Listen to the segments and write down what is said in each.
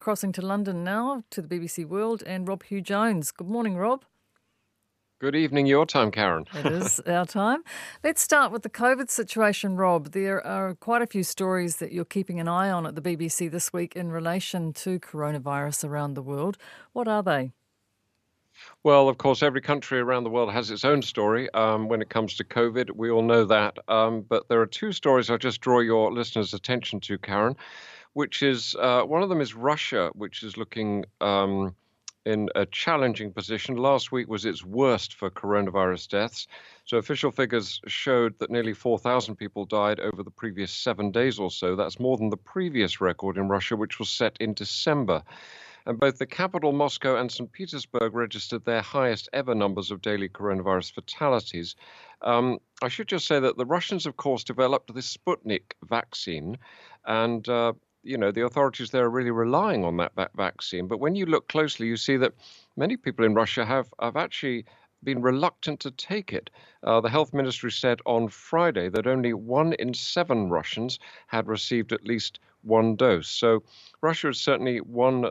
Crossing to London now to the BBC World and Rob Hugh-Jones. Good morning, Rob. Good evening, your time, Karen. It is our time. Let's start with the COVID situation, Rob. There are quite a few stories that you're keeping an eye on at the BBC this week in relation to coronavirus around the world. What are they? Well, of course, every country around the world has its own story when it comes to COVID. We all know that. But there are two stories I'll just draw your listeners' attention to, Karen, which is one of them is Russia, which is looking in a challenging position. Last week was its worst for coronavirus deaths. So official figures showed that nearly 4,000 people died over the previous 7 days or so. That's more than the previous record in Russia, which was set in December. And both the capital, Moscow, and St. Petersburg registered their highest ever numbers of daily coronavirus fatalities. I should just say that the Russians, of course, developed this Sputnik vaccine, and the authorities there are really relying on that vaccine. But when you look closely, you see that many people in Russia have actually been reluctant to take it. The health ministry said on Friday that only 1 in 7 Russians had received at least one dose. So Russia is certainly one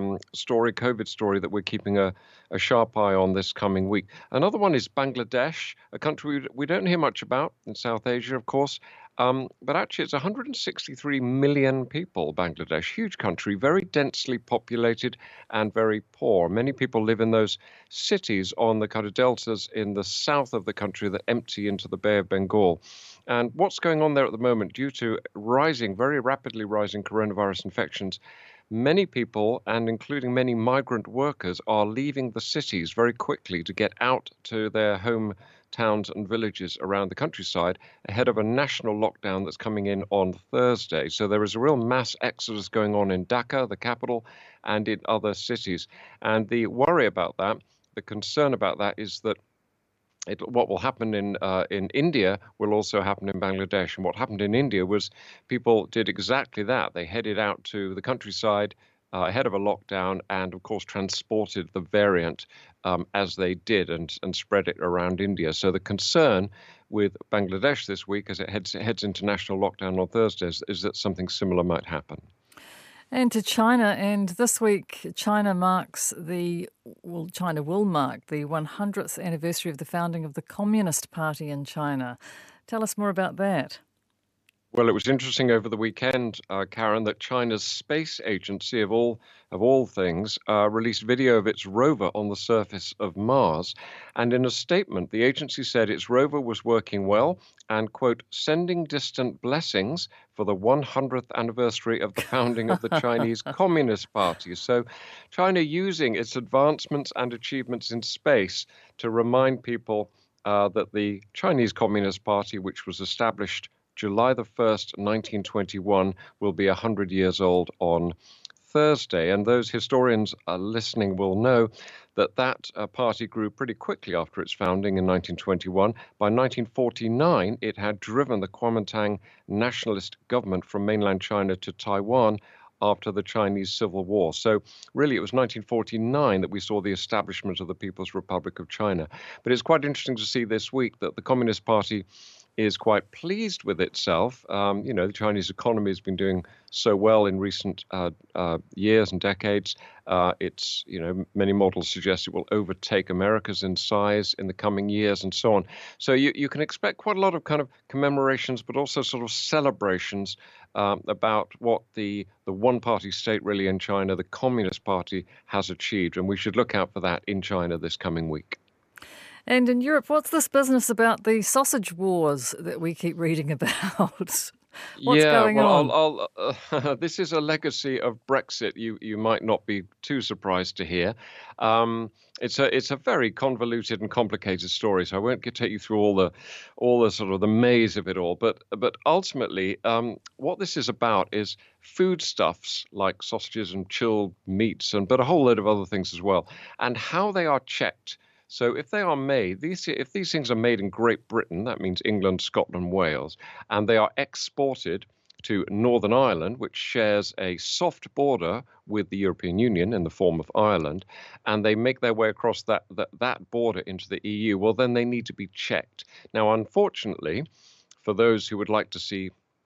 COVID story that we're keeping a sharp eye on this coming week. Another one is Bangladesh, a country we don't hear much about in South Asia, of course. But actually, it's 163 million people, Bangladesh, huge country, very densely populated and very poor. Many people live in those cities on the kind of deltas in the south of the country that empty into the Bay of Bengal. And what's going on there at the moment, due to very rapidly rising coronavirus infections, many people, and including many migrant workers, are leaving the cities very quickly to get out to their home towns and villages around the countryside ahead of a national lockdown that's coming in on Thursday. So there is a real mass exodus going on in Dhaka, the capital, and in other cities. And the worry about that, the concern about that is that what will happen in India will also happen in Bangladesh. And what happened in India was people did exactly that. They headed out to the countryside ahead of a lockdown and, of course, transported the variant as they did and spread it around India. So the concern with Bangladesh this week, as it heads into national lockdown on Thursday, is that something similar might happen. And to China, and this week China will mark the 100th anniversary of the founding of the Communist Party in China. Tell us more about that. Well, it was interesting over the weekend, Karen, that China's space agency, of all things, released video of its rover on the surface of Mars. And in a statement, the agency said its rover was working well and, quote, sending distant blessings for the 100th anniversary of the founding of the Chinese Communist Party. So China using its advancements and achievements in space to remind people that the Chinese Communist Party, which was established July the 1st, 1921, will be 100 years old on Thursday. And those historians listening will know that party grew pretty quickly after its founding in 1921. By 1949, it had driven the Kuomintang nationalist government from mainland China to Taiwan after the Chinese Civil War. So really, it was 1949 that we saw the establishment of the People's Republic of China. But it's quite interesting to see this week that the Communist Party is quite pleased with itself. The Chinese economy has been doing so well in recent years and decades. Many models suggest it will overtake America's in size in the coming years and so on. So you can expect quite a lot of kind of commemorations, but also sort of celebrations about what the one-party state really in China, the Communist Party, has achieved. And we should look out for that in China this coming week. And in Europe, what's this business about the sausage wars that we keep reading about? What's going on? This is a legacy of Brexit. You might not be too surprised to hear. It's a very convoluted and complicated story, so I won't take you through all the sort of the maze of it all. But ultimately, what this is about is foodstuffs like sausages and chilled meats, but a whole load of other things as well, and how they are checked. So if they are made, if these things are made in Great Britain, that means England, Scotland, Wales, and they are exported to Northern Ireland, which shares a soft border with the European Union in the form of Ireland, and they make their way across that border into the EU, well, then they need to be checked. Now, unfortunately, for those who would like to see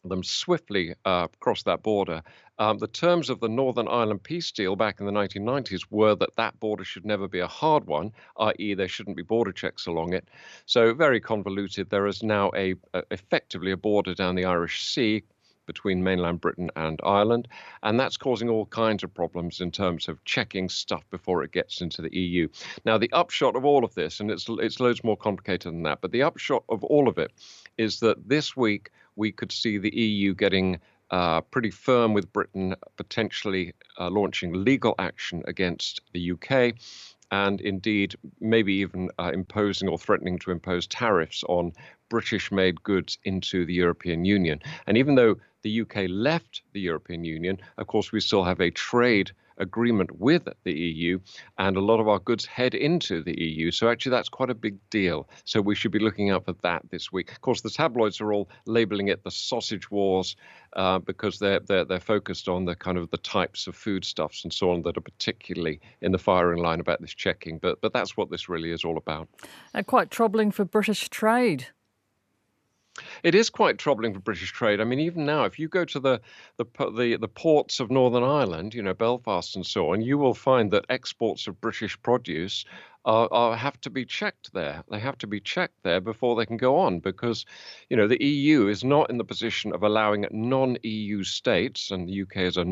them swiftly across that border. The terms of the Northern Ireland peace deal back in the 1990s were that that border should never be a hard one, i.e., there shouldn't be border checks along it. So very convoluted. There is now effectively a border down the Irish Sea between mainland Britain and Ireland, and that's causing all kinds of problems in terms of checking stuff before it gets into the EU. Now, the upshot of all of this, and it's loads more complicated than that, but the upshot of all of it is that this week we could see the EU getting pretty firm with Britain, potentially launching legal action against the UK, and indeed maybe even imposing or threatening to impose tariffs on British-made goods into the European Union. And even though the UK left the European Union, of course, we still have a trade agreement with the EU, and a lot of our goods head into the EU. So actually, that's quite a big deal. So we should be looking out for that this week. Of course, the tabloids are all labeling it the sausage wars because they're focused on the kind of the types of foodstuffs and so on that are particularly in the firing line about this checking. But that's what this really is all about. Quite troubling for British trade. It is quite troubling for British trade. I mean, even now, if you go to the ports of Northern Ireland, Belfast and so on, you will find that exports of British produce have to be checked there. They have to be checked there before they can go on because, the EU is not in the position of allowing non-EU states, and the UK is a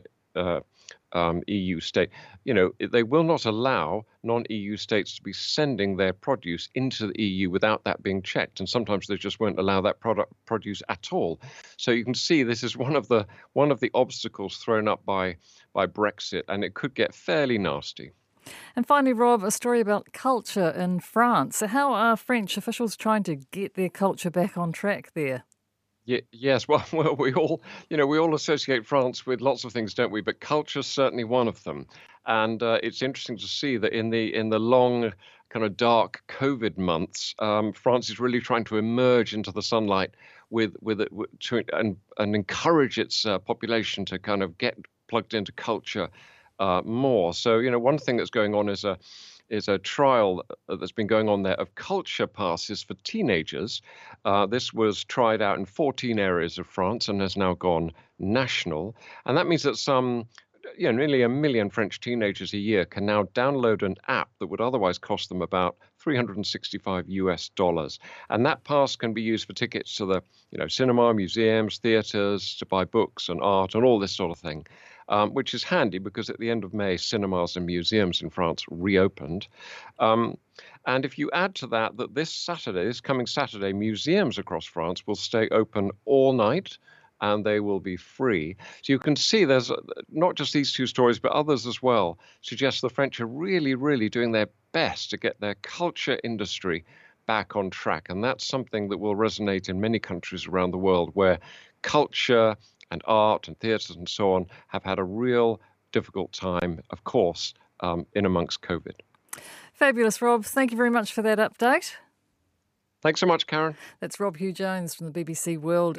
EU state, they will not allow non-EU states to be sending their produce into the EU without that being checked. And sometimes they just won't allow that produce at all. So you can see this is one of the obstacles thrown up by Brexit, and it could get fairly nasty. And finally, Rob, a story about culture in France. So how are French officials trying to get their culture back on track there? Yes, well, we all associate France with lots of things, don't we? But culture's certainly one of them, and it's interesting to see that in the long, kind of dark COVID months, France is really trying to emerge into the sunlight and encourage its population to kind of get plugged into culture more. So, one thing that's going on is a trial that's been going on there of culture passes for teenagers. This was tried out in 14 areas of France and has now gone national. And that means that nearly 1 million French teenagers a year can now download an app that would otherwise cost them about $365. And that pass can be used for tickets to the, cinema, museums, theatres, to buy books and art and all this sort of thing. Which is handy because at the end of May, cinemas and museums in France reopened. And if you add to that this coming Saturday, museums across France will stay open all night and they will be free. So you can see there's not just these two stories, but others as well, suggest the French are really, really doing their best to get their culture industry back on track. And that's something that will resonate in many countries around the world where culture and art and theatres and so on have had a real difficult time, of course, in amongst COVID. Fabulous, Rob. Thank you very much for that update. Thanks so much, Karen. That's Rob Hugh-Jones from the BBC World